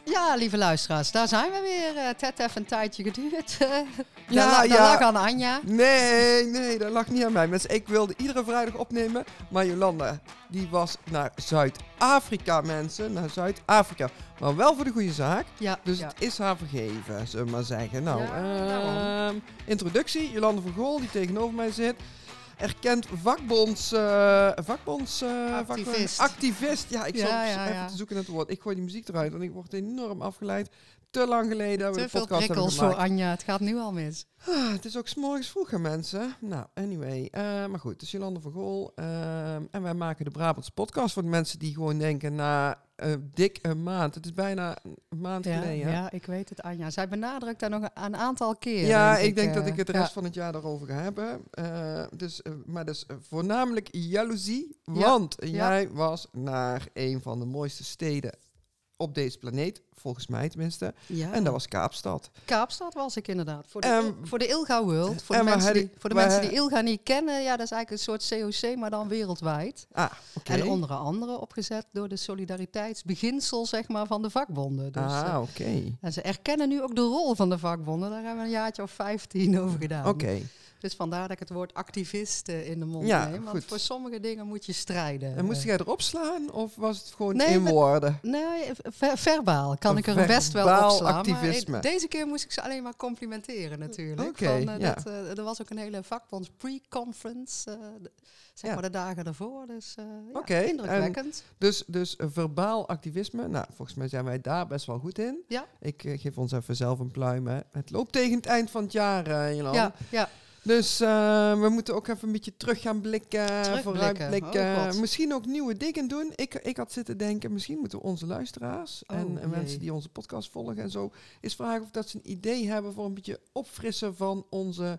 Ja, lieve luisteraars, daar zijn we weer. Het heeft even een tijdje geduurd. Ja, dat lag aan Anja. Nee, dat lag niet aan mij. Mensen, ik wilde iedere vrijdag opnemen, maar Jolanda, die was naar Zuid-Afrika, mensen. Naar Zuid-Afrika. Maar wel voor de goede zaak. Ja, Dus ja. het is haar vergeven, zullen we maar zeggen. Nou, Ja, introductie. Jolanda van Gool, die tegenover mij zit. Erkend activist. Ja, ik zat even te zoeken naar het woord. Ik gooi die muziek eruit, want ik word enorm afgeleid. Te lang geleden hebben we Te de veel podcast prikkels gemaakt. voor Anja. Het gaat nu al mis. Het is ook 's morgens vroeg, hè, mensen. Nou, anyway. Maar goed, het is Jolanda van Gool. En wij maken de Brabantse podcast voor de mensen die gewoon denken na dik een maand. Het is bijna een maand geleden. Ja, ik weet het, Anja. Zij benadrukt daar nog een aantal keer. Ja, ik denk dat ik het de rest van het jaar daarover ga hebben. Maar dus voornamelijk jaloezie. Want jij was naar een van de mooiste steden op deze planeet, volgens mij tenminste. Ja. En dat was Kaapstad. Kaapstad was ik inderdaad. Voor de Ilga World. Voor de mensen die Ilga niet kennen, ja, dat is eigenlijk een soort COC, maar dan wereldwijd. Okay. En onder andere opgezet door de solidariteitsbeginsel, zeg maar, van de vakbonden. Dus, oké. En ze erkennen nu ook de rol van de vakbonden. Daar hebben we een jaartje of 15 over gedaan. Oké. Dus vandaar dat ik het woord activist in de mond Ja, neem. Want goed. voor sommige dingen moet je strijden. En moest jij erop slaan of was het gewoon in woorden? Nee, verbaal kan ik er best wel Verbaal opslaan. activisme. Maar deze keer moest ik ze alleen maar complimenteren natuurlijk. Oké, er was ook een hele vakbonds pre-conference, maar de dagen ervoor. Dus indrukwekkend. Dus verbaal activisme, nou volgens mij zijn wij daar best wel goed in. Ja. Ik geef ons even zelf een pluim. Hè. Het loopt tegen het eind van het jaar, Jolanda. Ja. Dus we moeten ook even een beetje terug gaan blikken, vooruitblikken. Misschien ook nieuwe dingen doen. Ik had zitten denken, misschien moeten we onze luisteraars en mensen die onze podcast volgen en zo eens vragen of dat ze een idee hebben voor een beetje opfrissen van onze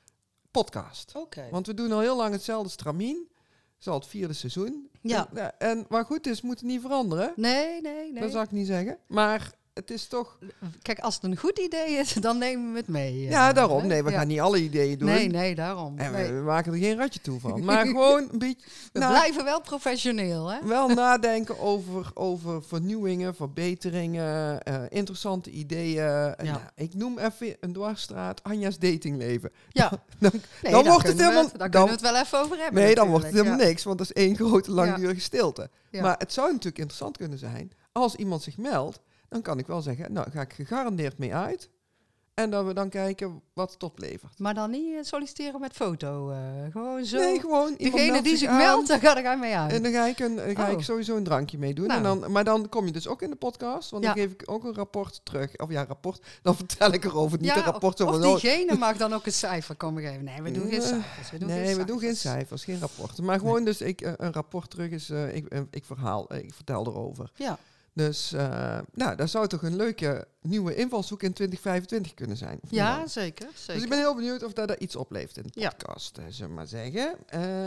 podcast. Okay. Want we doen al heel lang hetzelfde stramien. Het is al het 4e seizoen. Ja. En waar goed is, moet het niet veranderen. Nee. Dat zou ik niet zeggen. Maar het is toch... Kijk, als het een goed idee is, dan nemen we het mee. Ja, daarom. Nee, we gaan niet alle ideeën doen. Nee, daarom. En we maken er geen ratje toe van. Maar gewoon een beetje... We blijven wel professioneel, hè? Wel nadenken over vernieuwingen, verbeteringen, interessante ideeën. Nou, ik noem even een dwarsstraat, Anja's datingleven. Ja. Dan wordt het helemaal... Daar kunnen we het wel even over hebben. Nee, dan wordt het helemaal niks, want dat is één grote langdurige stilte. Ja. Maar het zou natuurlijk interessant kunnen zijn, als iemand zich meldt, dan kan ik wel zeggen, nou ga ik gegarandeerd mee uit. En dat we dan kijken wat het oplevert. Maar dan niet solliciteren met foto. Gewoon zo. Nee, gewoon degene die zich meldt, daar ga ik mee uit. En dan ga ik sowieso een drankje mee doen. Nou. Maar dan kom je dus ook in de podcast. Want dan geef ik ook een rapport terug. Of rapport. Dan vertel ik erover. Niet een rapport. Of diegene mag dan ook een cijfer komen geven. Nee, we doen geen cijfers. We doen geen cijfers, geen rapporten. Maar gewoon dus een rapport terug is... ik vertel erover. Ja. Dus dat zou toch een leuke nieuwe invalshoek in 2025 kunnen zijn. Ja, zeker. Dus ik ben heel benieuwd of dat iets oplevert in de podcast, zullen we maar zeggen.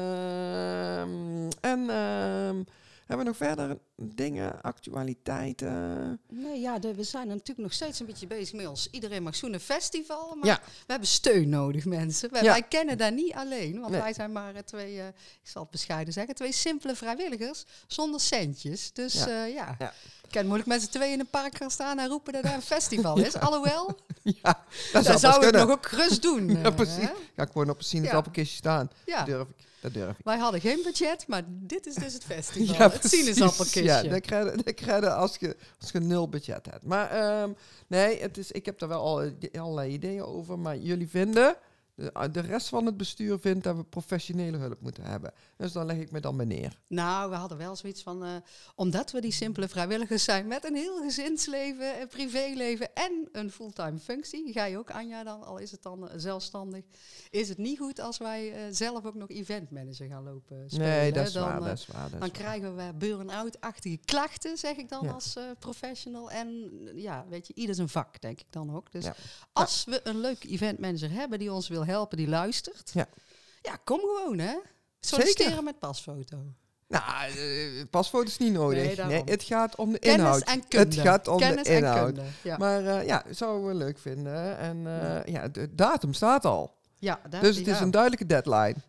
Hebben we nog verder dingen, actualiteiten? Nee, we zijn natuurlijk nog steeds een beetje bezig met ons. Iedereen mag zo'n festival, maar we hebben steun nodig, mensen. Wij kennen dat niet alleen, want wij zijn maar twee, ik zal het bescheiden zeggen, twee simpele vrijwilligers zonder centjes. Dus ik kan moeilijk met z'n tweeën in een park gaan staan en roepen dat er een festival is. Alhoewel, dat zou ik nog ook gerust doen. Ja, precies. Ga ik gewoon op een sinaasappelkistje staan. Ja. Dat durf ik. Wij hadden geen budget, maar dit is dus het festival. Het sinaasappelkistje. Ja, dat krijg je als je 0 budget hebt. Maar ik heb daar wel allerlei ideeën over. Maar jullie vinden, de rest van het bestuur vindt dat we professionele hulp moeten hebben. Dus dan leg ik me dan bij neer. Nou, we hadden wel zoiets van, omdat we die simpele vrijwilligers zijn met een heel gezinsleven, een privéleven en een fulltime functie. Ga je ook, Anja, dan, al is het dan zelfstandig, is het niet goed als wij zelf ook nog eventmanager gaan lopen spelen. Nee, dat is waar. Dan krijgen we burn-out-achtige klachten, zeg ik dan als professional. En weet je, ieder zijn vak, denk ik dan ook. Dus als we een leuke eventmanager hebben die ons wil helpen, die luistert. Ja, kom gewoon, hè. Solliciteren met pasfoto. Nou, pasfoto is niet nodig. Nee, het gaat om de kennis inhoud. En kunde. Het gaat om kennis de inhoud. En kunde, ja. Maar zouden we leuk vinden. En de datum staat al. Ja, dus het is een duidelijke deadline.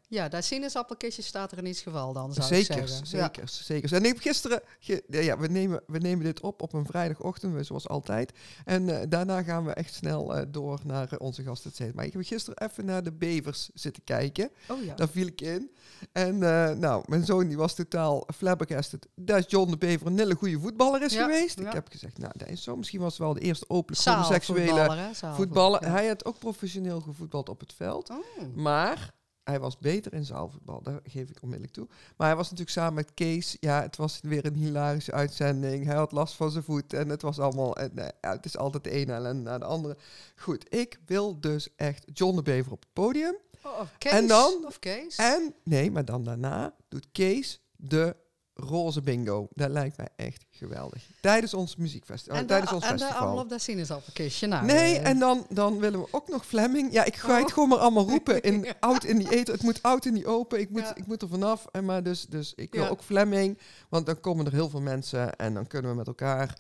Ja, dat sinaasappelkistje staat er in ieder geval dan, zou ik zeggen. Zeker. En ik heb gisteren... we nemen dit op een vrijdagochtend, zoals altijd. En daarna gaan we echt snel door naar onze gasten. Maar ik heb gisteren even naar de bevers zitten kijken. Oh ja. Daar viel ik in. En mijn zoon die was totaal flabbergasted. Dat John de Bever een hele goede voetballer is geweest. Ja. Ik heb gezegd, dat is zo. Misschien was het wel de eerste openlijk homoseksuele voetballer. Ja. Hij had ook professioneel gevoetbald op het veld. Oh. Maar... hij was beter in zaalvoetbal, daar geef ik onmiddellijk toe. Maar hij was natuurlijk samen met Kees. Ja, het was weer een hilarische uitzending. Hij had last van zijn voet en het was allemaal... het is altijd de ene ellende naar de andere. Goed, ik wil dus echt John de Bever op het podium. Kees en dan, of Kees? Maar dan daarna doet Kees de roze bingo. Dat lijkt mij echt geweldig. Tijdens ons muziekfestival. Tijdens ons festival. En allemaal op dat sinaasappelkistje. Nou, en dan willen we ook nog Fleming. Ja, ik ga het gewoon maar allemaal roepen. Oud in die eten. Het moet oud in die open. Ik moet er vanaf. Maar dus ik wil ook Fleming. Want dan komen er heel veel mensen. En dan kunnen we met elkaar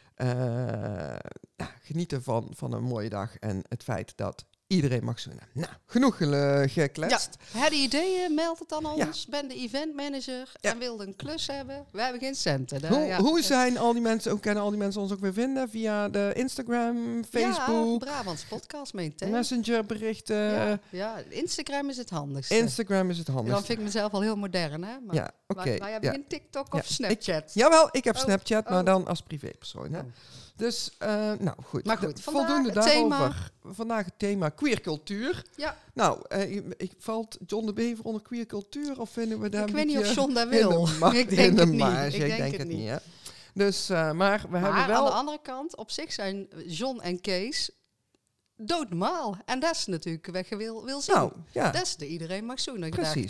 genieten van een mooie dag. En het feit dat iedereen mag zoenen. Nou, genoeg gekletst. Ja, had je ideeën, meld het dan aan ons. Ben de eventmanager en wilde een klus hebben. We hebben geen centen. Hoe zijn al die mensen, hoe kunnen al die mensen ons ook weer vinden? Via de Instagram, Facebook? Ja, Brabants Podcast meent. Messenger berichten. Ja, Instagram is het handigste. Dan vind ik mezelf al heel modern, hè? Maar ja, oké. Wij hebben geen TikTok of Snapchat. Ik heb Snapchat, maar dan als privépersoon, hè? Dus, goed. Maar goed, voldoende daarover. Vandaag het thema queercultuur. Ja. Nou, valt John de Bever onder queercultuur? Of vinden we daar ik weet niet of John dat wil. Ik denk het niet. Hè? Dus, maar we hebben wel... aan de andere kant, op zich zijn John en Kees doodnormaal. En dat is natuurlijk wat je wil zien. Nou, ja. Dat is de iedereen mag zoenen. Precies.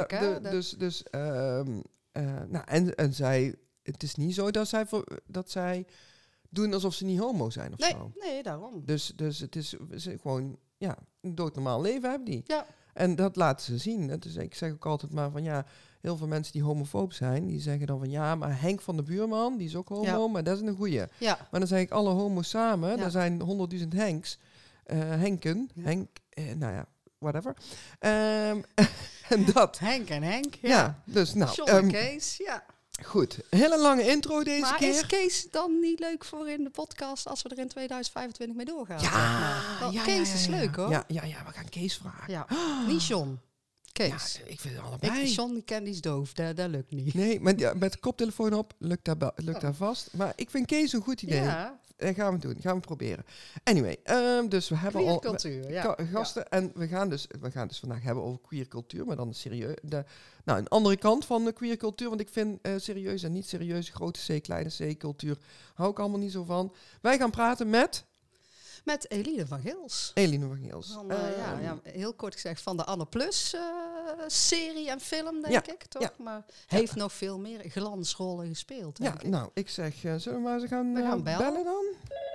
En zij... Het is niet zo dat zij doen alsof ze niet homo zijn of zo. Nee, daarom. Dus het is gewoon, een doodnormaal leven hebben die. Ja. En dat laten ze zien. Dus ik zeg ook altijd maar van heel veel mensen die homofoob zijn, die zeggen dan van maar Henk van de buurman, die is ook homo, maar dat is een goeie. Ja. Maar dan zeg ik alle homo's samen, er zijn 100.000 Henks, Henken, Henk, whatever. En dat. Henk en Henk, ja. Dus John en Kees, Goed, een hele lange intro deze keer. Maar is Kees dan niet leuk voor in de podcast als we er in 2025 mee doorgaan? Kees is leuk, hoor. Ja, we gaan Kees vragen. Ja. Niet John. Kees. Ja, ik vind het allebei. John die is doof, dat lukt niet. Nee, maar met de koptelefoon op lukt dat vast. Maar ik vind Kees een goed idee. Ja. Dat gaan we doen, gaan we proberen. Anyway, dus we hebben al gasten en we gaan dus vandaag hebben over queercultuur, maar dan serieus. Een andere kant van de queercultuur, want ik vind serieus en niet serieus, grote C, kleine C, cultuur, hou ik allemaal niet zo van. Wij gaan praten met Eline van Gils. Van, heel kort gezegd van de Anne Plus serie en film, denk ik, toch? Ja. Maar heeft nog veel meer glansrollen gespeeld. Ik zeg, zullen we maar eens gaan bellen dan?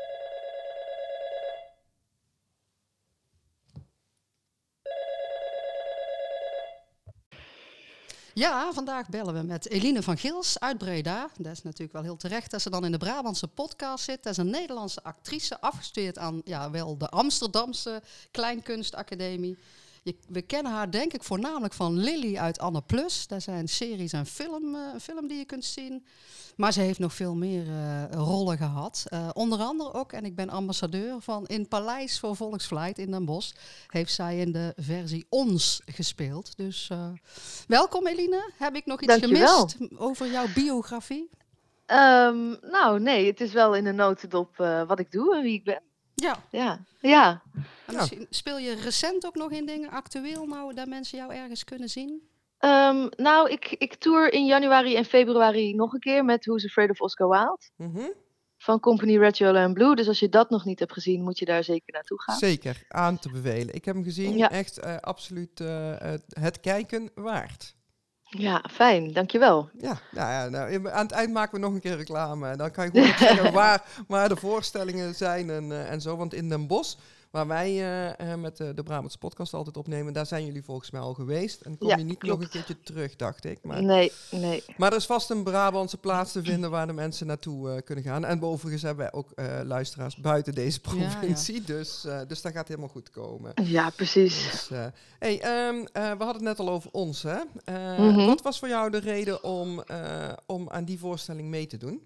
Ja, vandaag bellen we met Eline van Gils uit Breda. Dat is natuurlijk wel heel terecht dat ze dan in de Brabantse podcast zit. Dat is een Nederlandse actrice, afgestudeerd aan de Amsterdamse Kleinkunstacademie. We kennen haar denk ik voornamelijk van Lily uit Anne Plus. Dat zijn series en film die je kunt zien. Maar ze heeft nog veel meer rollen gehad. Onder andere ook, en ik ben ambassadeur van in Paleis voor Volksvlijt in Den Bosch, heeft zij in de versie Ons gespeeld. Dus welkom Eline. Heb ik nog iets gemist over jouw biografie? Nee, het is wel in een notendop wat ik doe en wie ik ben. Ja. En misschien speel je recent ook nog in dingen actueel, dat mensen jou ergens kunnen zien? Ik tour in januari en februari nog een keer met Who's Afraid of Oscar Wilde. Mm-hmm. Van Company Red, Yellow and Blue. Dus als je dat nog niet hebt gezien, moet je daar zeker naartoe gaan. Zeker, aan te bevelen. Ik heb hem gezien, echt absoluut het kijken waard. Ja, fijn, dankjewel. Aan het eind maken we nog een keer reclame. Dan kan je gewoon zeggen waar de voorstellingen zijn en zo. Want in Den Bosch waar wij met de Brabantse podcast altijd opnemen, daar zijn jullie volgens mij al geweest. En kom je niet nog een keertje terug, dacht ik. Maar, nee. Maar er is vast een Brabantse plaats te vinden waar de mensen naartoe kunnen gaan. En overigens hebben wij ook luisteraars buiten deze provincie. Ja. Dus dat gaat helemaal goed komen. Ja, precies. Dus, we hadden het net al over ons, hè? Wat was voor jou de reden om aan die voorstelling mee te doen?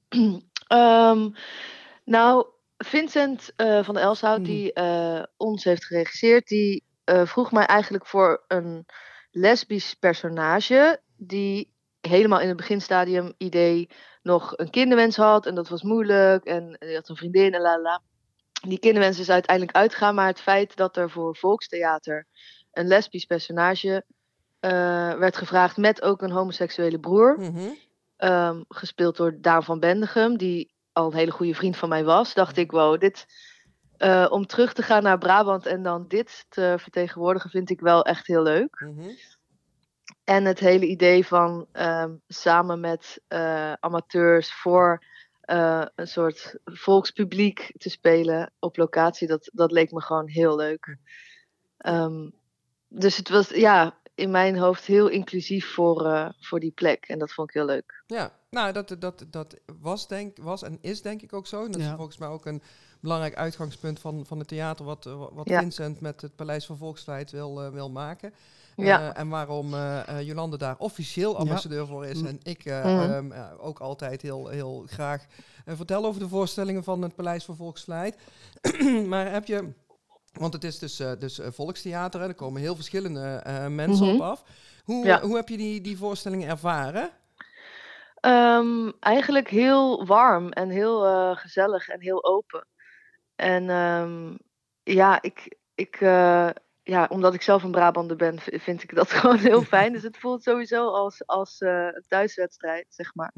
Nou, Vincent van der Elshout, die ons heeft geregisseerd, die vroeg mij eigenlijk voor een lesbisch personage die helemaal in het beginstadium idee nog een kinderwens had en dat was moeilijk en die had een vriendin en la. Die kinderwens is uiteindelijk uitgegaan, maar het feit dat er voor volkstheater een lesbisch personage werd gevraagd met ook een homoseksuele broer, gespeeld door Daan van Bendegem, die al een hele goede vriend van mij was, dacht ik, wow, dit om terug te gaan naar Brabant en dan dit te vertegenwoordigen vind ik wel echt heel leuk. En het hele idee van samen met amateurs voor een soort volkspubliek te spelen op locatie, dat leek me gewoon heel leuk. Dus het was in mijn hoofd heel inclusief voor die plek. En dat vond ik heel leuk. Ja, nou, dat was en is denk ik ook zo. Dat is volgens mij ook een belangrijk uitgangspunt van het theater wat Vincent met het Paleis van Volksvlijt wil maken. En waarom Jolande daar officieel ambassadeur voor is. En ik ook altijd heel graag vertel over de voorstellingen van het Paleis van Volksvlijt. Maar heb je... Want het is dus volkstheater, en er komen heel verschillende mensen op af. Hoe heb je die voorstellingen ervaren? Eigenlijk heel warm en heel gezellig en heel open. En omdat ik zelf een Brabander ben, vind ik dat gewoon heel fijn. Dus het voelt sowieso als een thuiswedstrijd, zeg maar.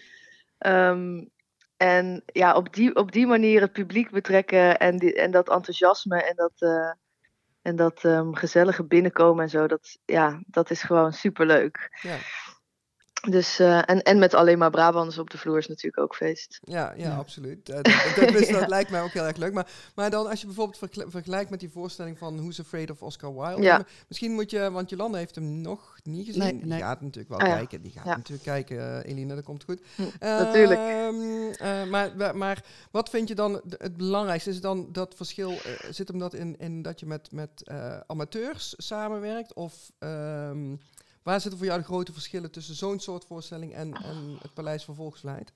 En op die manier het publiek betrekken en dat enthousiasme en dat gezellige binnenkomen en zo, dat is gewoon superleuk. Ja. Dus, en met alleen maar Brabanders op de vloer is natuurlijk ook feest. Ja. Absoluut. Dat lijkt mij ook heel erg leuk. Maar dan als je bijvoorbeeld vergelijkt met die voorstelling van Who's Afraid of Oscar Wilde. Ja. Misschien moet je, want Jolande heeft hem nog niet gezien. Nee. Die gaat natuurlijk wel kijken. Die gaat natuurlijk kijken, Eline, dat komt goed. Natuurlijk. Maar wat vind je dan het belangrijkste? Is dan dat verschil, zit hem dat in dat je met amateurs samenwerkt? Of... waar zitten voor jou de grote verschillen tussen zo'n soort voorstelling en het Paleis van Volksvlijt?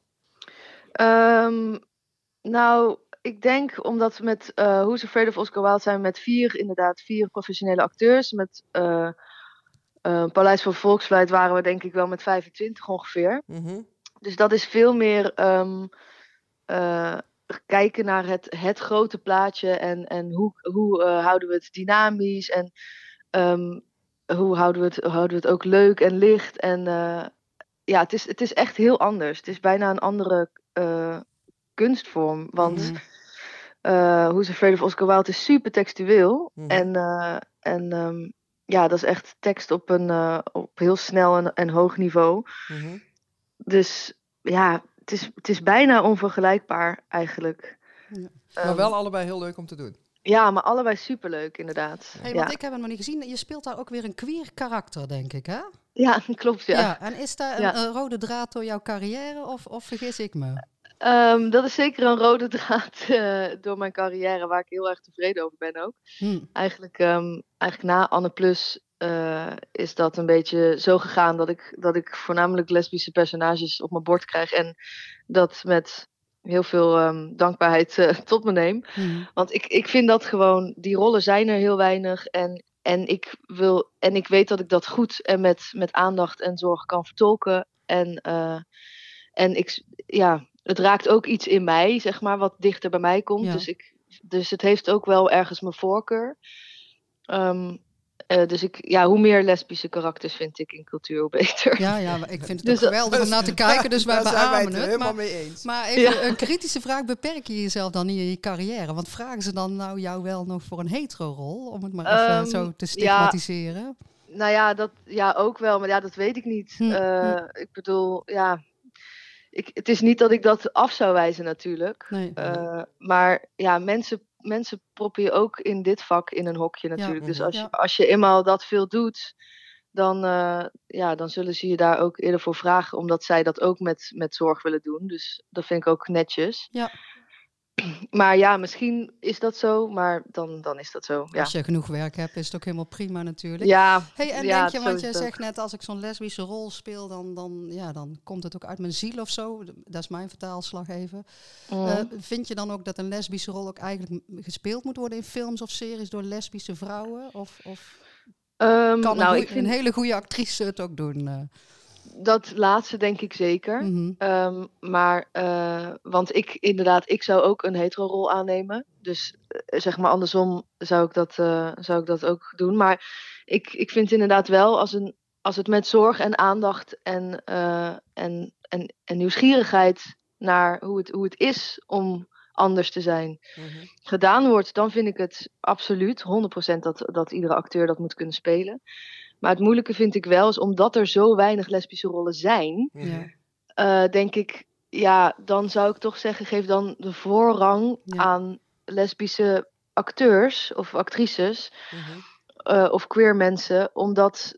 Nou, ik denk omdat we met Who's Afraid of Oscar Wilde zijn met 4 professionele acteurs. Met Paleis van Volksvlijt waren we denk ik wel met 25 ongeveer. Dus dat is veel meer kijken naar het grote plaatje en hoe houden we het dynamisch en... hoe houden we het ook leuk en licht. En het is echt heel anders. Het is bijna een andere kunstvorm. Want Who's Afraid of Oscar Wilde is super textueel. Dat is echt tekst op heel snel en hoog niveau. Dus het is bijna onvergelijkbaar eigenlijk. Maar wel allebei heel leuk om te doen. Ja, maar allebei superleuk, inderdaad. Want ik heb hem nog niet gezien. Je speelt daar ook weer een queer karakter, denk ik, hè? Ja, klopt, ja. En is daar een rode draad door jouw carrière of vergis ik me? Dat is zeker een rode draad door mijn carrière, waar ik heel erg tevreden over ben ook. Eigenlijk na Anne Plus is dat een beetje zo gegaan dat ik voornamelijk lesbische personages op mijn bord krijg. En dat met... heel veel dankbaarheid tot me neem. Want ik vind dat gewoon, die rollen zijn er heel weinig. En ik weet dat ik dat goed en met aandacht en zorg kan vertolken. Het raakt ook iets in mij, zeg maar, wat dichter bij mij komt. Ja. Dus het heeft ook wel ergens mijn voorkeur. Hoe meer lesbische karakters vind ik in cultuur, hoe beter. Ja, ik vind het ook geweldig om naar te kijken, dus wij beamen het. Helemaal mee eens. Maar even een kritische vraag, beperk je jezelf dan niet in je carrière? Want vragen ze dan nou jou wel nog voor een hetero-rol, om het maar even zo te stigmatiseren? Ook wel, maar dat weet ik niet. Ik bedoel, het is niet dat ik dat af zou wijzen natuurlijk. Nee. Maar mensen proppen je ook in dit vak in een hokje natuurlijk. Dus als je eenmaal dat veel doet, dan zullen ze je daar ook eerder voor vragen, omdat zij dat ook met zorg willen doen. Dus dat vind ik ook netjes. Ja. Maar ja, misschien is dat zo, maar dan is dat zo. Ja. Als je genoeg werk hebt, is het ook helemaal prima natuurlijk. Ja. En denk je, want je zegt net, als ik zo'n lesbische rol speel, dan komt het ook uit mijn ziel of zo. Dat is mijn vertaalslag even. Vind je dan ook dat een lesbische rol ook eigenlijk gespeeld moet worden in films of series door lesbische vrouwen? Of kan een hele goede actrice het ook doen? Dat laatste denk ik zeker. Want ik zou ook een hetero-rol aannemen. Dus zeg maar andersom zou ik dat ook doen. Maar ik vind inderdaad wel, als het met zorg en aandacht en nieuwsgierigheid naar hoe het is om anders te zijn gedaan wordt, dan vind ik het absoluut 100% dat iedere acteur dat moet kunnen spelen. Maar het moeilijke vind ik wel, is omdat er zo weinig lesbische rollen zijn, denk ik, dan zou ik toch zeggen, geef dan de voorrang aan lesbische acteurs of actrices of queer mensen, omdat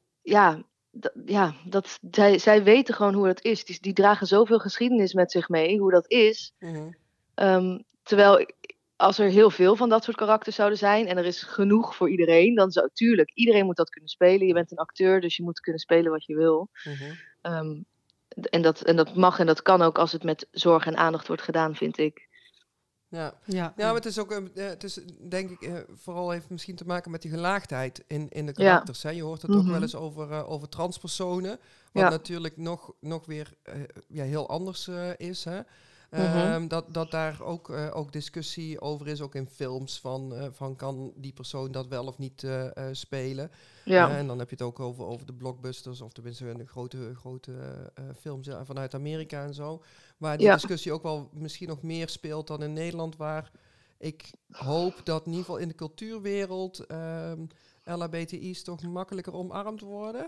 zij weten gewoon hoe dat is. Die dragen zoveel geschiedenis met zich mee, hoe dat is. Terwijl als er heel veel van dat soort karakters zouden zijn en er is genoeg voor iedereen, dan zou tuurlijk, iedereen moet dat kunnen spelen. Je bent een acteur, dus je moet kunnen spelen wat je wil. En dat mag en dat kan ook als het met zorg en aandacht wordt gedaan, vind ik. Maar het is ook, denk ik, vooral heeft misschien te maken met die gelaagdheid in de karakters. Hè? Je hoort het ook wel eens over transpersonen, wat natuurlijk nog weer heel anders is, hè? Dat daar ook discussie over is, ook in films, van kan die persoon dat wel of niet spelen. En dan heb je het ook over de blockbusters, of tenminste de grote films vanuit Amerika en zo, waar die discussie ook wel misschien nog meer speelt dan in Nederland, waar ik hoop dat in ieder geval in de cultuurwereld LHBTI's toch makkelijker omarmd worden.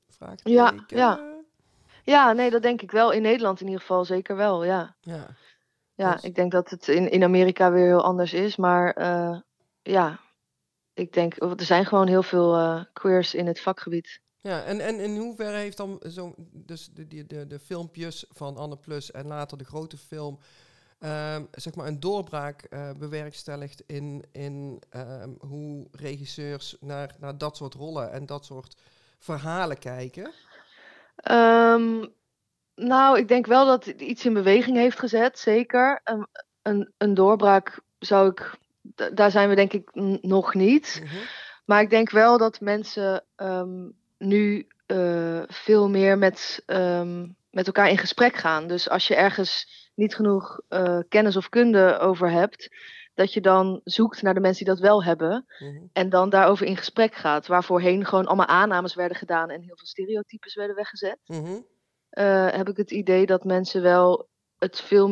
Ja, nee, dat denk ik wel. In Nederland in ieder geval zeker wel, ja. Dus ik denk dat het in Amerika weer heel anders is. Maar ik denk, er zijn gewoon heel veel queers in het vakgebied. Ja, en in hoeverre heeft dan dus de filmpjes van Anne Plus en later de grote film, zeg maar een doorbraak bewerkstelligd in hoe regisseurs naar dat soort rollen en dat soort verhalen kijken? Nou, ik denk wel dat het iets in beweging heeft gezet, zeker. Een doorbraak daar zijn we denk ik nog niet. Maar ik denk wel dat mensen nu veel meer met elkaar in gesprek gaan. Dus als je ergens niet genoeg kennis of kunde over hebt, dat je dan zoekt naar de mensen die dat wel hebben. En dan daarover in gesprek gaat. Waar voorheen gewoon allemaal aannames werden gedaan en heel veel stereotypes werden weggezet. Heb ik het idee dat mensen wel het veel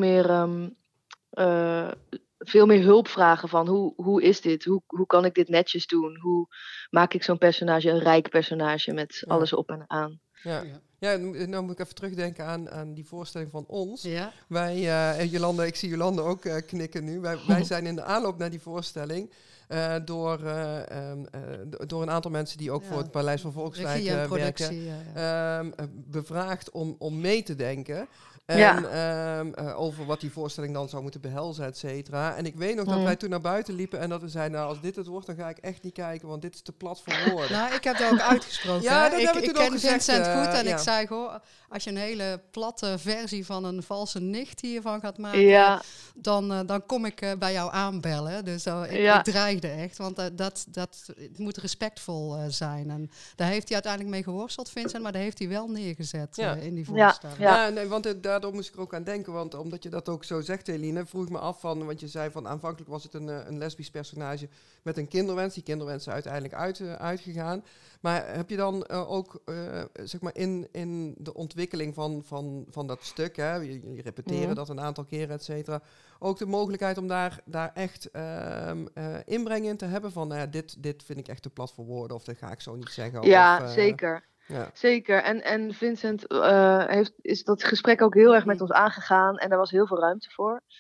meer hulp vragen van hoe is dit? Hoe kan ik dit netjes doen? Hoe maak ik zo'n personage een rijk personage met alles op en aan? Ja, nou moet ik even terugdenken aan die voorstelling van ons. Wij, Jolanda, ik zie Jolanda ook knikken nu. Wij zijn in de aanloop naar die voorstelling door een aantal mensen die ook voor het Paleis van Volkswijk werken, bevraagd om mee te denken. En over wat die voorstelling dan zou moeten behelzen, et cetera. En ik weet nog dat wij toen naar buiten liepen en dat we zeiden, nou, als dit het wordt, dan ga ik echt niet kijken, want dit is te plat voor woorden. Nou, ik heb dat ook uitgesproken. Ja, dat hebben we toen ook ken gezegd, Vincent goed en ik zei, goh, als je een hele platte versie van een valse nicht hiervan gaat maken, dan kom ik bij jou aanbellen. Dus ik dreigde echt, want het moet respectvol zijn. En daar heeft hij uiteindelijk mee geworsteld, Vincent, maar daar heeft hij wel neergezet in die voorstelling. Ja, nee, want daardoor moest ik er ook aan denken, want omdat je dat ook zo zegt, Eline, vroeg ik me af van, want je zei van aanvankelijk was het een lesbisch personage met een kinderwens. Die kinderwens is uiteindelijk uitgegaan. Maar heb je dan ook, zeg maar, in de ontwikkeling van dat stuk, hè, je repeteren dat een aantal keren, et cetera, ook de mogelijkheid om daar echt inbreng in te hebben van, dit vind ik echt te plat voor woorden, of dat ga ik zo niet zeggen. Ja, zeker. Ja. Zeker. En Vincent is dat gesprek ook heel erg met ons aangegaan en daar was heel veel ruimte voor.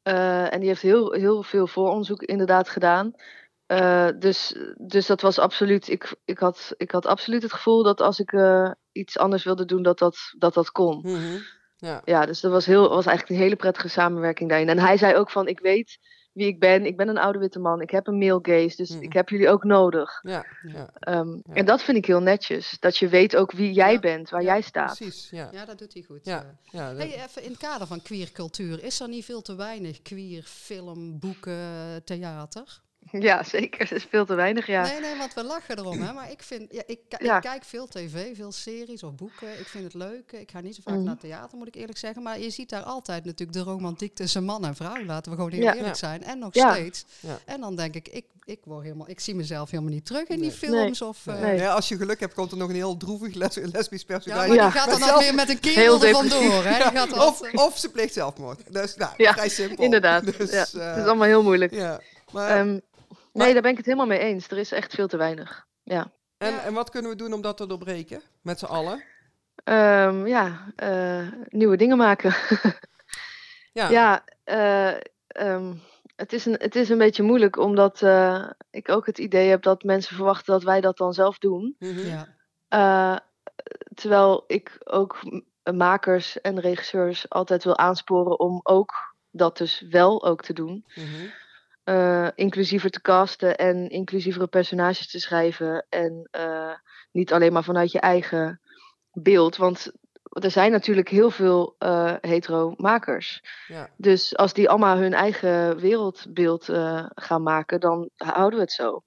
En die heeft heel, heel veel vooronderzoek inderdaad gedaan. Dus dat was absoluut. Ik had absoluut het gevoel dat als ik iets anders wilde doen, dat kon. Mm-hmm. Ja, dus dat was eigenlijk een hele prettige samenwerking daarin. En hij zei ook van, ik weet wie ik ben. Ik ben een oude witte man. Ik heb een male gaze, dus ik heb jullie ook nodig. En dat vind ik heel netjes. Dat je weet ook wie jij bent, waar jij staat. Precies, ja, dat doet hij goed. Hey, even in het kader van queercultuur. Is er niet veel te weinig queer film, boeken, theater? Ja, zeker. Het is veel te weinig, ja. Nee, want we lachen erom, hè. Maar ik vind, ik kijk veel tv, veel series of boeken. Ik vind het leuk. Ik ga niet zo vaak naar theater, moet ik eerlijk zeggen. Maar je ziet daar altijd natuurlijk de romantiek tussen man en vrouw. Laten we gewoon heel eerlijk zijn. En nog steeds. Ja. En dan denk ik zie mezelf helemaal niet terug in die films. Ja, als je geluk hebt, komt er nog een heel droevig lesbisch personage. Ja, maar die gaat dan ook weer met een kerel er vandoor, hè. Die gaat of ze pleegt zelfmoord. Dus vrij simpel. Inderdaad. Dus, het is allemaal heel moeilijk. Ja, maar... Nee, daar ben ik het helemaal mee eens. Er is echt veel te weinig. Ja. En wat kunnen we doen om dat te doorbreken? Met z'n allen? Nieuwe dingen maken. Het is een beetje moeilijk, omdat ik ook het idee heb dat mensen verwachten dat wij dat dan zelf doen. Mm-hmm. Terwijl ik ook makers en regisseurs altijd wil aansporen om ook dat dus wel ook te doen. Mm-hmm. Inclusiever te casten en inclusievere personages te schrijven. En niet alleen maar vanuit je eigen beeld. Want er zijn natuurlijk heel veel hetero makers. Ja. Dus als die allemaal hun eigen wereldbeeld gaan maken, dan houden we het zo.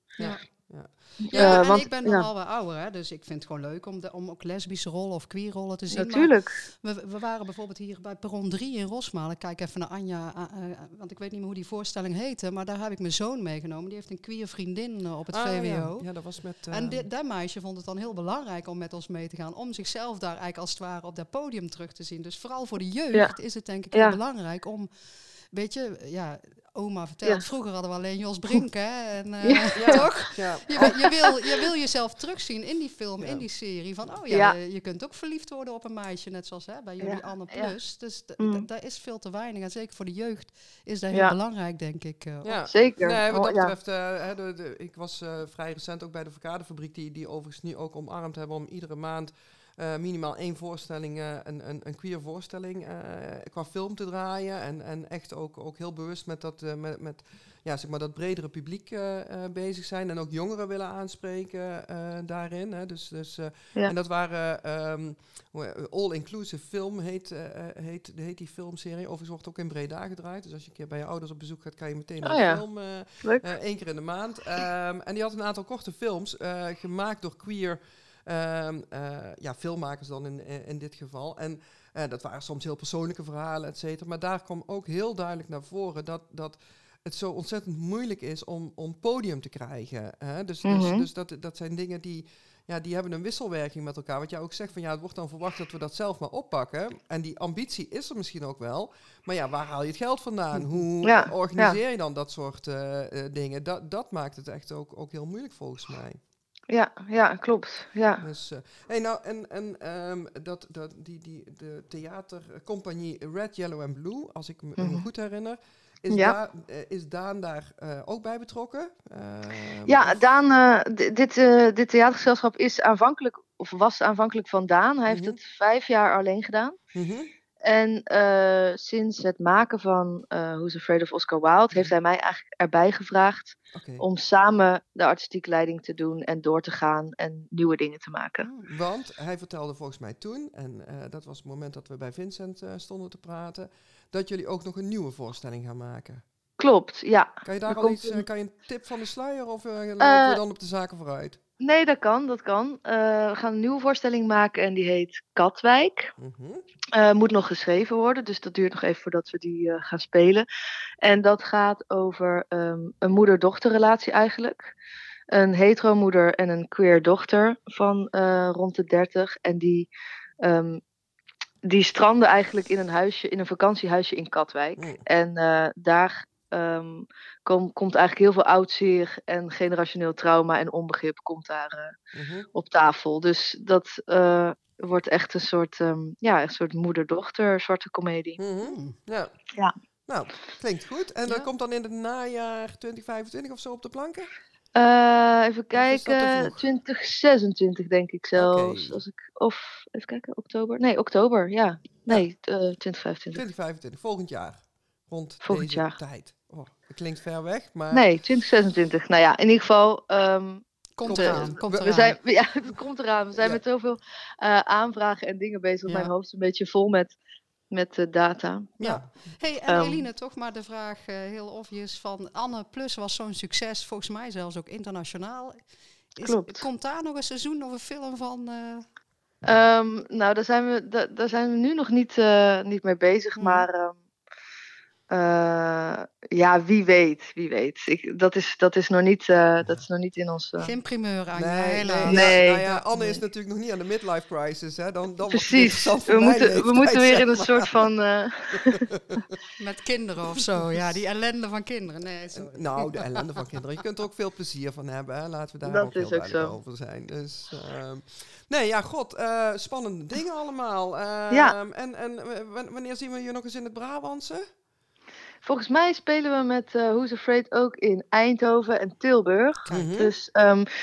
En ik ben dan al wat ouder, hè, dus ik vind het gewoon leuk om ook lesbische rollen of queerrollen te zien. Natuurlijk. We waren bijvoorbeeld hier bij Perron 3 in Rosmalen. Ik kijk even naar Anja, want ik weet niet meer hoe die voorstelling heette, maar daar heb ik mijn zoon meegenomen. Die heeft een queer vriendin op het VWO. Ja, dat was met... En dat meisje vond het dan heel belangrijk om met ons mee te gaan, om zichzelf daar eigenlijk als het ware op dat podium terug te zien. Dus vooral voor de jeugd is het denk ik heel belangrijk om, weet je, oma vertelt, vroeger hadden we alleen Jos Brink, hè? En, toch? Ja. Je wil jezelf terugzien in die film, in die serie. Van, je kunt ook verliefd worden op een meisje, net zoals bij jullie Anne Plus. Dus daar is veel te weinig. En zeker voor de jeugd is dat heel belangrijk, denk ik. Zeker. Nee, wat dat betreft, ik was vrij recent ook bij de Verkadefabriek, die overigens nu ook omarmd hebben om iedere maand minimaal 1 voorstelling, een queer voorstelling qua film te draaien. En echt ook heel bewust met dat, zeg maar dat bredere publiek bezig zijn. En ook jongeren willen aanspreken daarin. Hè. En dat waren All-Inclusive Film heet die filmserie. Overigens wordt ook in Breda gedraaid. Dus als je een keer bij je ouders op bezoek gaat, kan je meteen naar de film. 1 keer in de maand. En die had een aantal korte films gemaakt door queer filmmakers dan in dit geval. En dat waren soms heel persoonlijke verhalen, et cetera. Maar daar kwam ook heel duidelijk naar voren dat het zo ontzettend moeilijk is om podium te krijgen. Hè? Dus dat zijn dingen die hebben een wisselwerking met elkaar. Wat jij ook zegt, van het wordt dan verwacht dat we dat zelf maar oppakken. En die ambitie is er misschien ook wel. Maar waar haal je het geld vandaan? Hoe organiseer je dan dat soort dingen? Dat maakt het echt ook heel moeilijk volgens mij. Ja, klopt. Ja. Dus, de theatercompagnie Red, Yellow and Blue, als ik me goed herinner, is Daan daar ook bij betrokken? Daan, dit theatergezelschap was aanvankelijk van Daan. Hij heeft het 5 jaar alleen gedaan. En sinds het maken van Who's Afraid of Oscar Wilde heeft hij mij eigenlijk erbij gevraagd om samen de artistieke leiding te doen en door te gaan en nieuwe dingen te maken. Want hij vertelde volgens mij toen, en dat was het moment dat we bij Vincent stonden te praten, dat jullie ook nog een nieuwe voorstelling gaan maken. Klopt, ja. Kan je daar al kan je een tip van de sluier of lopen we dan op de zaken vooruit? Nee, dat kan. We gaan een nieuwe voorstelling maken en die heet Katwijk. Moet nog geschreven worden, dus dat duurt nog even voordat we die gaan spelen. En dat gaat over een moeder-dochterrelatie eigenlijk. Een hetero-moeder en een queer dochter van rond de 30. En die stranden eigenlijk in een vakantiehuisje in Katwijk. En daar komt eigenlijk heel veel oudzeer en generationeel trauma en onbegrip komt daar op tafel. Dus dat wordt echt een soort moeder-dochter zwarte komedie. Ja. Nou, klinkt goed. En dat komt dan in het najaar 2025 of zo op de planken? Even kijken, 2026 denk ik zelfs. Okay. Even kijken, oktober? Nee, oktober, ja. Nee, 2025. 2025, volgend jaar. Rond volgend deze jaar. tijd. Oh, het klinkt ver weg, maar... Nee, 2026. Nou ja, in ieder geval... Komt eraan. Het komt eraan. We zijn met zoveel aanvragen en dingen bezig. Mijn hoofd is een beetje vol met data. Ja. Hey, en Eline, toch maar de vraag heel obvious van Anne Plus was zo'n succes, volgens mij zelfs ook internationaal. Klopt. Komt daar nog een seizoen of een film van? Nou, daar zijn we nu nog niet mee bezig, maar ja, wie weet. Dat is nog niet in ons... Geen primeur aan. Nee. Nou ja, Anne is natuurlijk nog niet aan de midlife crisis, hè? Dan precies. We moeten weer in een soort van... Met kinderen of zo, ja, die ellende van kinderen. Nee, nou, de ellende van kinderen. Je kunt er ook veel plezier van hebben, hè? Laten we daar ook heel duidelijk over zijn. Dus, nee, ja, god, spannende dingen allemaal. En wanneer zien we je nog eens in het Brabantse? Volgens mij spelen we met Who's Afraid ook in Eindhoven en Tilburg. Dus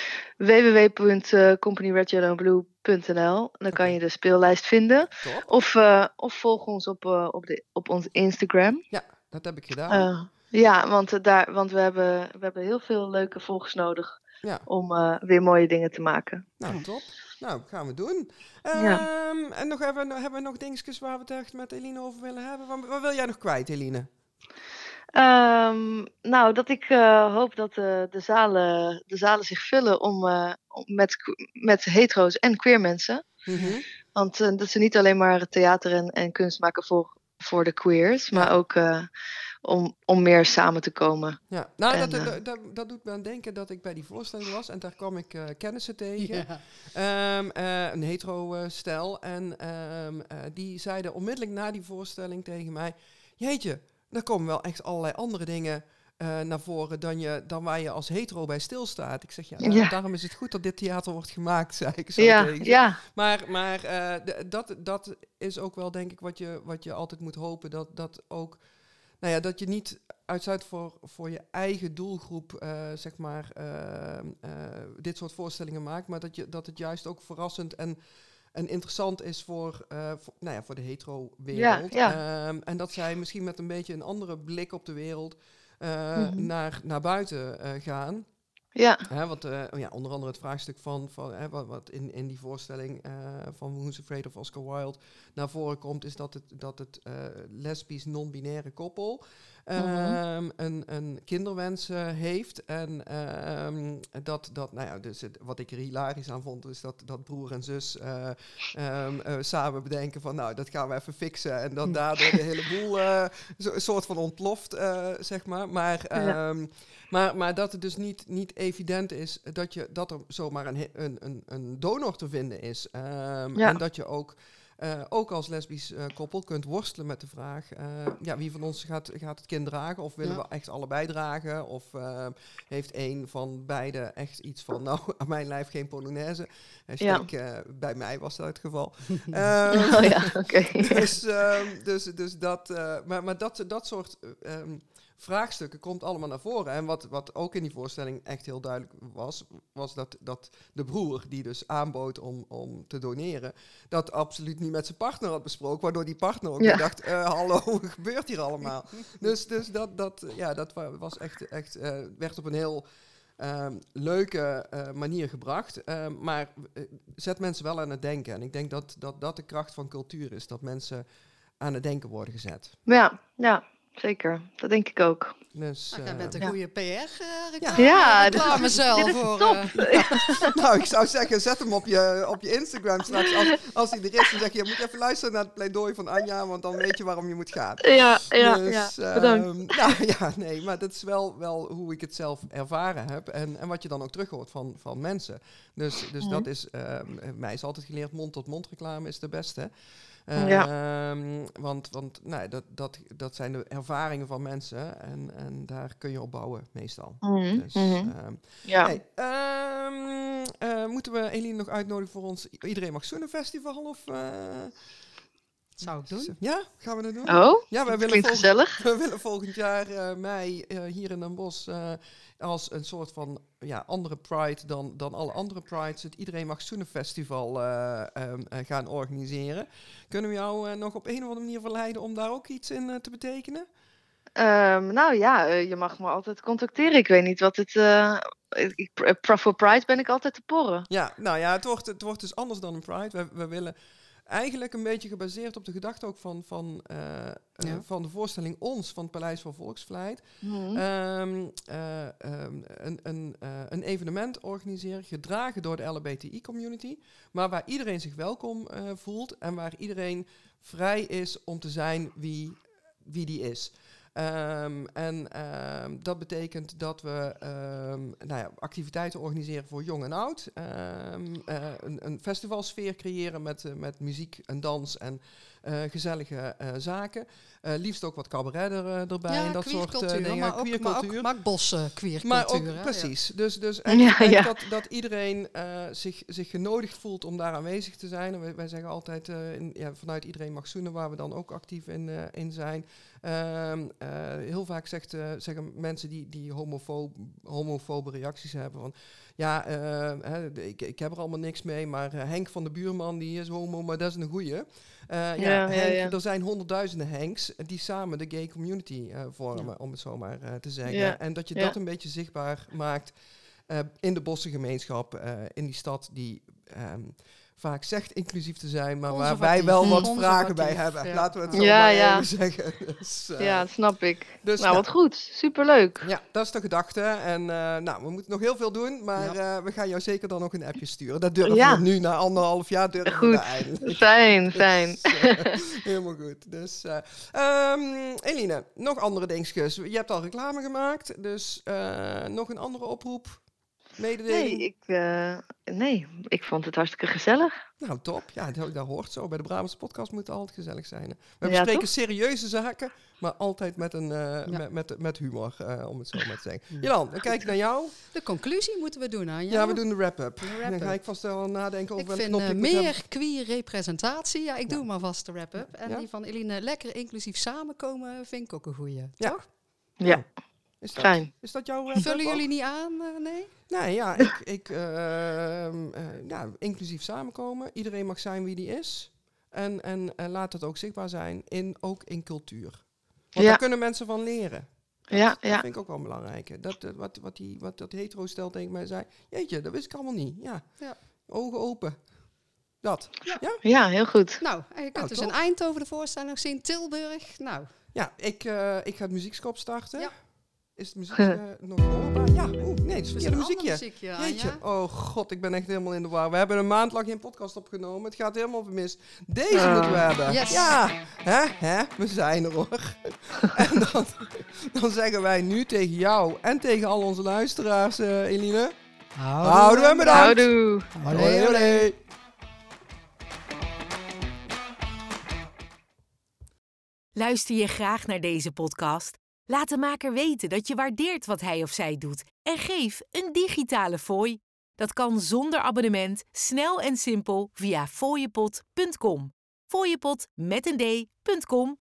www.companyredyellowblue.nl. Dan kan je de speellijst vinden. Of volg ons op ons Instagram. Ja, dat heb ik gedaan. Ja, want we hebben heel veel leuke volgers nodig om weer mooie dingen te maken. Nou, top. Nou, gaan we doen. En hebben we nog dingetjes waar we het echt met Eline over willen hebben? Wat wil jij nog kwijt, Eline? Nou, dat ik hoop dat de zalen zich vullen met hetero's en queer mensen. Want dat ze niet alleen maar theater en kunst maken voor de queers, maar ook om meer samen te komen. Ja, nou, dat doet me aan denken dat ik bij die voorstelling was en daar kwam ik kennissen tegen. Een hetero-stel. En die zeiden onmiddellijk na die voorstelling tegen mij: jeetje, er komen wel echt allerlei andere dingen naar voren dan waar je als hetero bij stilstaat. Ik zeg, daarom is het goed dat dit theater wordt gemaakt, zei ik zo tegen. Ja. Maar dat is ook wel, denk ik, wat je altijd moet hopen. Dat ook, nou ja, dat je niet uitzet voor je eigen doelgroep, zeg maar, dit soort voorstellingen maakt. Maar dat het juist ook verrassend en interessant is voor de hetero-wereld. En dat zij misschien met een beetje een andere blik op de wereld naar buiten gaan. Ja. Want onder andere het vraagstuk van wat in die voorstelling van Who's Afraid of Oscar Wilde naar voren komt, is dat het lesbisch non-binaire koppel een kinderwens heeft. En dus wat ik er hilarisch aan vond, is dat broer en zus samen bedenken van, nou, dat gaan we even fixen. En dat daardoor de hele boel een soort van ontploft, zeg maar. Maar dat het dus niet evident is dat er zomaar een donor te vinden is. En dat je ook als lesbisch koppel kunt worstelen met de vraag, wie van ons gaat het kind dragen? Of willen we echt allebei dragen? Of heeft een van beide echt iets van, nou, aan mijn lijf geen Polonaise? Bij mij was dat het geval. Dus dat, maar dat soort vraagstukken komt allemaal naar voren. En wat ook in die voorstelling echt heel duidelijk was dat de broer, die dus aanbood om te doneren, dat absoluut niet met zijn partner had besproken, waardoor die partner ook dacht, hallo, wat gebeurt hier allemaal? Dus dat was echt werd op een heel leuke manier gebracht. Maar zet mensen wel aan het denken. En ik denk dat de kracht van cultuur is, dat mensen aan het denken worden gezet. Ja. Zeker, dat denk ik ook. Dus, jij bent een goede PR-reclame. Dit is top. Nou, ik zou zeggen, zet hem op je Instagram straks. Als hij er is, dan zeg je, moet je even luisteren naar het pleidooi van Anja, want dan weet je waarom je moet gaan. Ja, bedankt. Maar dat is wel hoe ik het zelf ervaren heb en wat je dan ook terughoort van mensen. Dus dat is, mij is altijd geleerd, mond-tot-mond reclame is de beste. Want dat zijn de ervaringen van mensen en daar kun je op bouwen meestal. Moeten we Eline nog uitnodigen voor ons Iedereen Mag Zoenen Festival? Of, Dat zou ik doen. Ja, gaan we dat doen? Oh, ja, gezellig. We willen volgend jaar mei hier in Den Bosch als een soort van andere Pride dan alle andere Prides, het Iedereen Mag Zoenen Festival gaan organiseren. Kunnen we jou nog op een of andere manier verleiden om daar ook iets in te betekenen? Je mag me altijd contacteren. Ik weet niet wat het... voor Pride ben ik altijd te porren. Ja, het wordt dus anders dan een Pride. We willen eigenlijk een beetje gebaseerd op de gedachte ook van de voorstelling Ons van het Paleis van Volksvlijt. Een evenement organiseren, gedragen door de LHBTI-community, maar waar iedereen zich welkom voelt en waar iedereen vrij is om te zijn wie die is. Dat betekent dat we activiteiten organiseren voor jong en oud. Een festivalsfeer creëren met muziek en dans en gezellige zaken. Liefst ook wat cabaret erbij en dat soort dingen. Maar ook Mark Bossen queercultuur. Maar ook, precies. Dus dat iedereen zich genodigd voelt om daar aanwezig te zijn. En wij zeggen altijd vanuit Iedereen Mag Zoenen, waar we dan ook actief in zijn. Heel vaak zeggen mensen die homofobe reacties hebben van... ik heb er allemaal niks mee, maar Henk van de buurman die is homo, maar dat is een goeie. Henk, er zijn honderdduizenden Henks die samen de gay community vormen, om het zo maar te zeggen. Ja. En dat je dat een beetje zichtbaar maakt in de bossengemeenschap, in die stad die... vaak zegt inclusief te zijn, maar waar wij wel wat vragen bij hebben. Ja. Laten we het zo maar even zeggen. Dus, dat snap ik. Dus, wat goed. Superleuk. Ja, dat is de gedachte. En we moeten nog heel veel doen, maar we gaan jou zeker dan ook een appje sturen. Dat durven we nu, na 1,5 jaar, durven we eindelijk. Fijn. Dus, helemaal goed. Dus, Eline, nog andere dingetjes. Je hebt al reclame gemaakt, dus nog een andere oproep? Mededeling? Nee, ik vond het hartstikke gezellig. Nou, top. Ja, dat hoort zo. Bij de Brabantse podcast moet het altijd gezellig zijn. We bespreken serieuze zaken, maar altijd met humor, om het zo maar te zeggen. Jelan, dan kijk ik naar jou. De conclusie moeten we doen, Anja. Ja, we doen de wrap-up. Dan ga ik vast wel nadenken over welke knop ik moet hebben. Meer queer representatie. Ja, ik doe maar vast de wrap-up. En die van Eline, lekker inclusief samenkomen, vind ik ook een goeie. Ja. Toch? Ja. Fijn. Is dat jouw wrap-up? Vullen jullie niet aan, nee? Nee, inclusief samenkomen. Iedereen mag zijn wie die is. En laat het ook zichtbaar zijn, ook in cultuur. Want daar kunnen mensen van leren. Dat vind ik ook wel belangrijk. Wat dat hetero-stel tegen mij zei. Jeetje, dat wist ik allemaal niet. Ja. Ogen open. Dat. Ja, heel goed. Nou, je kunt dus in Eindhoven de voorstelling nog zien. Tilburg. Nou. Ja, ik ga het muziekskop starten. Ja. Is de muziek nog hoorbaar? Ja, nee, het is verkeerde muziekje. Jeetje, oh god, ik ben echt helemaal in de war. We hebben een maand lang geen podcast opgenomen. Het gaat helemaal mis. Deze moeten we hebben. Yes. Ja, we zijn er hoor. En dan zeggen wij nu tegen jou en tegen al onze luisteraars, Eline. Houden we bedankt. Houdoe. Luister je graag naar deze podcast? Laat de maker weten dat je waardeert wat hij of zij doet en geef een digitale fooi. Dat kan zonder abonnement, snel en simpel via fooiepot.com. Fooiepot met een d.com